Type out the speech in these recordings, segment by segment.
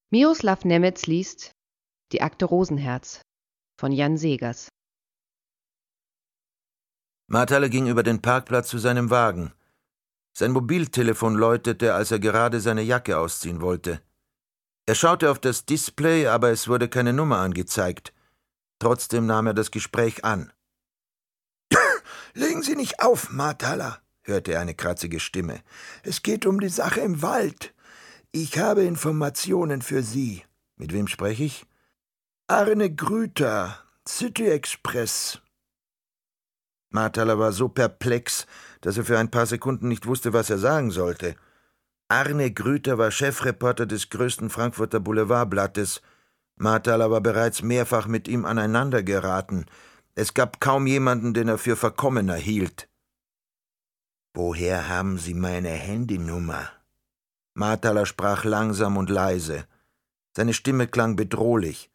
Miroslav Nemetz liest Die Akte Rosenherz von Jan Segers. Marthaler ging über den Parkplatz zu seinem Wagen. Sein Mobiltelefon läutete, als er gerade seine Jacke ausziehen wollte. Er schaute auf das Display, aber es wurde keine Nummer angezeigt. Trotzdem nahm er das Gespräch an. »Legen Sie nicht auf, Marthaler«, hörte er eine kratzige Stimme. »Es geht um die Sache im Wald. Ich habe Informationen für Sie.« »Mit wem spreche ich?« »Arne Grüter, City Express.« Marthaler war so perplex, dass er für ein paar Sekunden nicht wusste, was er sagen sollte. Arne Grüter war Chefreporter des größten Frankfurter Boulevardblattes. Marthaler war bereits mehrfach mit ihm aneinander geraten. Es gab kaum jemanden, den er für verkommener hielt. »Woher haben Sie meine Handynummer?« Marthaler sprach langsam und leise. Seine Stimme klang bedrohlich.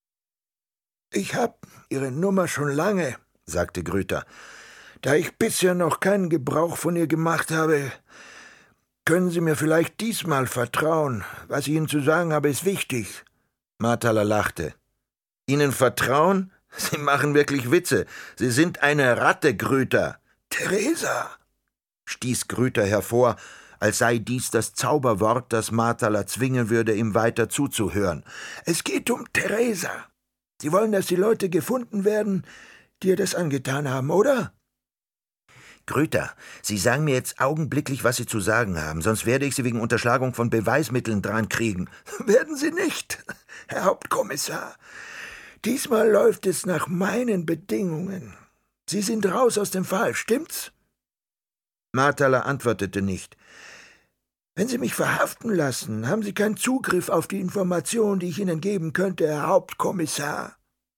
»Ich hab Ihre Nummer schon lange«, sagte Grüter. »Da ich bisher noch keinen Gebrauch von ihr gemacht habe, können Sie mir vielleicht diesmal vertrauen. Was ich Ihnen zu sagen habe, ist wichtig.« Marthaler lachte. »Ihnen vertrauen? Sie machen wirklich Witze. Sie sind eine Ratte, Grüter.« »Theresa«, stieß Grüter hervor, als sei dies das Zauberwort, das Marthaler zwingen würde, ihm weiter zuzuhören. »Es geht um Theresa. Sie wollen, dass die Leute gefunden werden, die ihr das angetan haben, oder?« »Grüter, Sie sagen mir jetzt augenblicklich, was Sie zu sagen haben, sonst werde ich Sie wegen Unterschlagung von Beweismitteln drankriegen.« »Werden Sie nicht, Herr Hauptkommissar. Diesmal läuft es nach meinen Bedingungen. Sie sind raus aus dem Fall, stimmt's?« Marthaler antwortete nicht. »Wenn Sie mich verhaften lassen, haben Sie keinen Zugriff auf die Information, die ich Ihnen geben könnte, Herr Hauptkommissar.«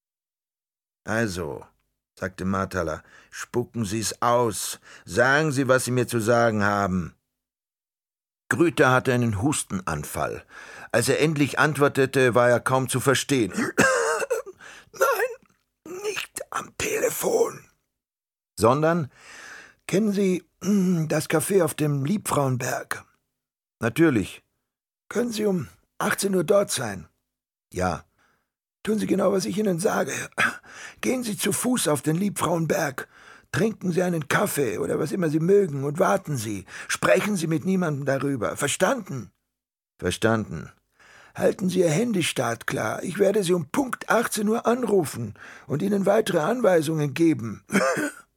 »Also«, sagte Marthaler, »spucken Sie's aus. Sagen Sie, was Sie mir zu sagen haben.« Grüter hatte einen Hustenanfall. Als er endlich antwortete, war er kaum zu verstehen. »Nein, nicht am Telefon.« »Sondern?« »Kennen Sie das Café auf dem Liebfrauenberg?« »Natürlich.« »Können Sie um 18 Uhr dort sein?« »Ja.« »Tun Sie genau, was ich Ihnen sage. Gehen Sie zu Fuß auf den Liebfrauenberg. Trinken Sie einen Kaffee oder was immer Sie mögen und warten Sie. Sprechen Sie mit niemandem darüber. Verstanden?« »Verstanden.« »Halten Sie Ihr Handy startklar. Ich werde Sie um Punkt 18 Uhr anrufen und Ihnen weitere Anweisungen geben.«